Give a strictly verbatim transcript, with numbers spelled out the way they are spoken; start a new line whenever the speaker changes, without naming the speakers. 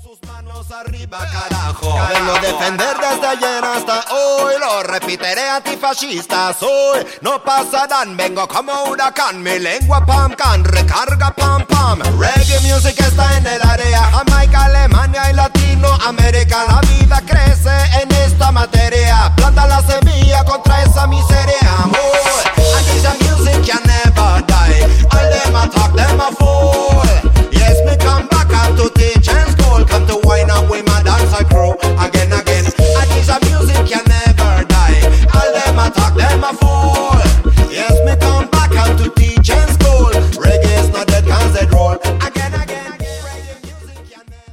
sus manos arriba, carajo. Vengo a defender desde ayer hasta hoy. Lo repetiré, antifascistas hoy no pasarán. Vengo como huracán, mi lengua pam can, recarga pam pam. Reggae music